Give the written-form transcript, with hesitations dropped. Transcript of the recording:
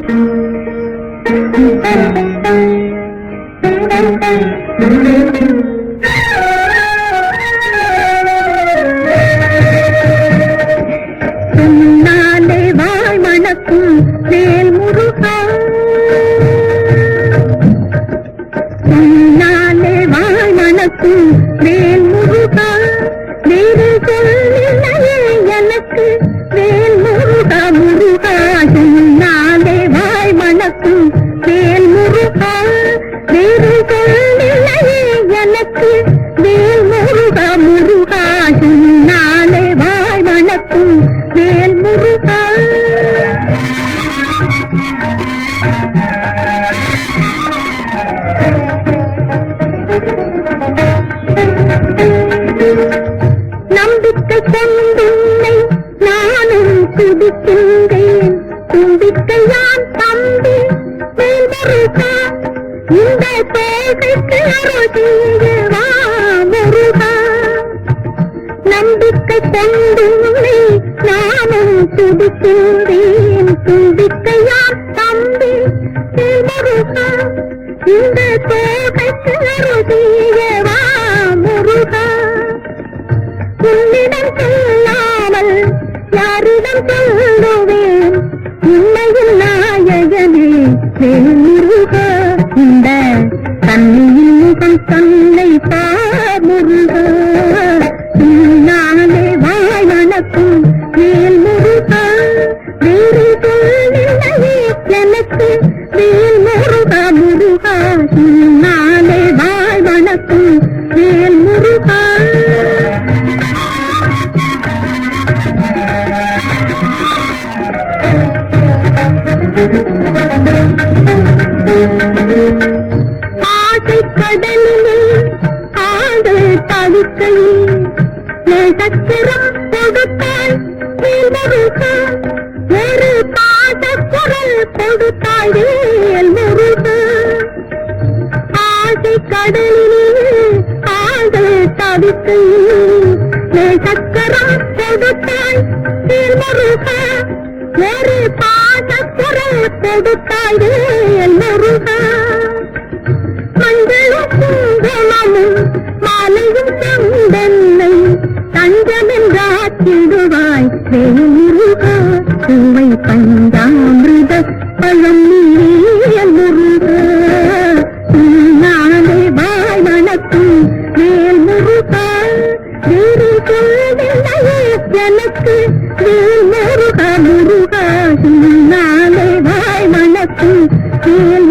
சொன்னாலே வாய் மணக்கும் வேல் முருகா, சொன்னாலே வாய் மணக்கும் வேல் முருகா, வேறு சொல்லில்லையே எனக்கு வேல் முருகா முருகா. சொன்னாலே வாய் மணக்கும் வேல் முருகா, வேறு சொல்லில்லையே எனக்கு வேல் முருகா முருகா. சொன்னாலே வாய் மணக்கும் வேல் முருகா. நம்பிக்கை கொண்டுன்னை நானும் துடிக்கின்றேன், தும்பிக்கையான் தம்பி வேல் முருகா. இந்த தேவைக்கு அருள் செய்யவா முருகா. நம்பிக்கை கொண்டுன்னை நானும் துடிக்கின்றேன், தும்பிக்கையான் தம்பி வேல் முருகா. இந்த தேவைக்கு அருள் செய்யவா முருகா. உன்னிடம் சொல்லாமல் யாரிடம் சொல்லுவேன், உண்மையில் நாயகனே வேல் முருகா. இந்த தன்னியின் முகம் தன்னை பார் முருகா. நானே வாய் வணக்கும் வேல் முருகா, வேறு சொல்லில்லையே எனக்கு வேல் முருகா முருகா. நானே வாய் வணக்கும் வேல் முருகா. ஆசை கடலிலே ஆடு தவிக்கையில் சக்கரம் கொடுத்தாய் வேல் முருகா. ஒரு பாத குரல் கொடுத்தாய் வேல் முருகா. ஆசை கடலிலே ஆடு தவிக்கையில் சக்கரம் கொடுத்தாய் வேல் முருகா. ஒரு பாத குரல் கொடுத்தாய் வேல் முருகா. மஞ்சளும் குங்குமமும் மாலையும் தந்தன்னை தஞ்சமென்றாக்கிடுவாய் வேல் முருகா. சுவை பஞ்சாமிருத பழம் வேல் முருகா. நானே வாய் வணக்கும் வேல் முருகா, வேறு சொல்லில்லையே எனக்கு வேல் முருகா முருகா. நானே வாய் வணக்கும் வேல்